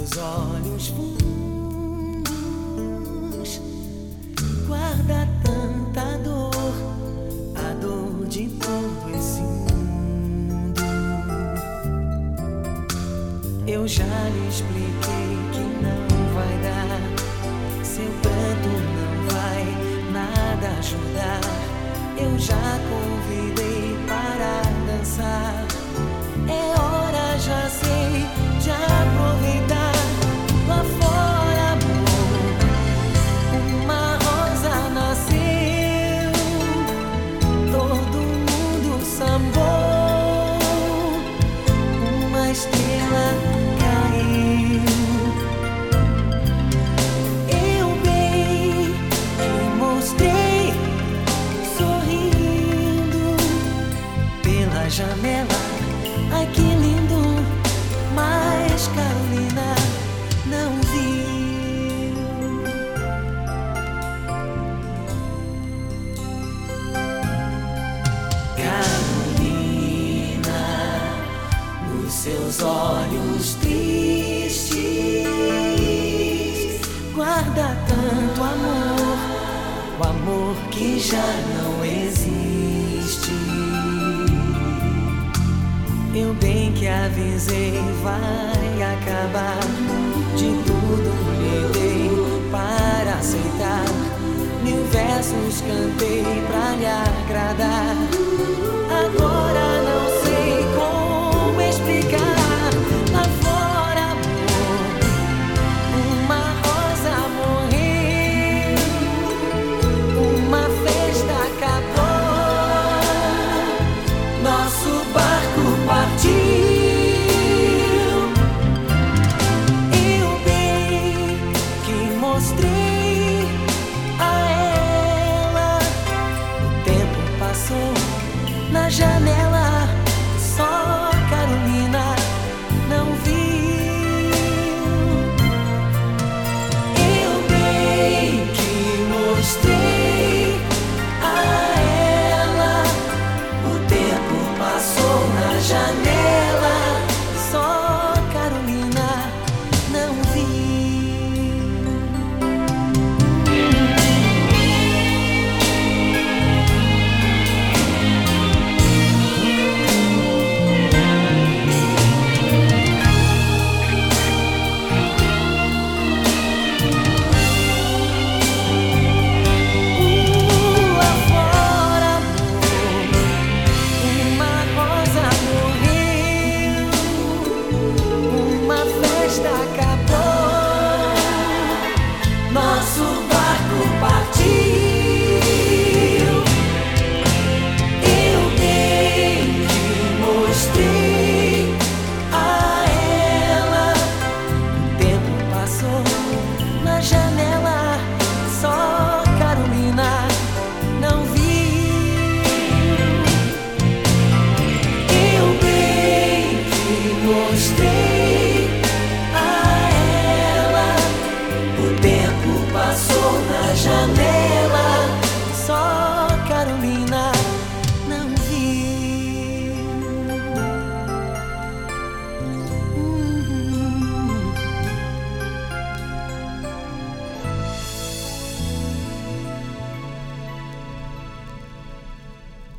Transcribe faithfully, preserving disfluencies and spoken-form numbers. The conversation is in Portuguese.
seus olhos fundos guarda tanta dor, a dor de todo esse mundo. Eu já lhe expliquei que não vai dar, seu pranto não vai nada ajudar. Eu já convidei para dançar, é hora, já sei, de aproveitar. Lá fora, amor, uma rosa nasceu, todo mundo sambou, uma estrela caiu. Eu bem te mostrei, sorrindo pela janela. Ai, que lindo, mas Carolina não viu. Carolina, nos seus olhos tristes guarda tanto amor, o amor que já não existe. Eu bem que avisei, vai acabar. De tudo lhe dei para aceitar, mil versos cantei pra lhe agradar.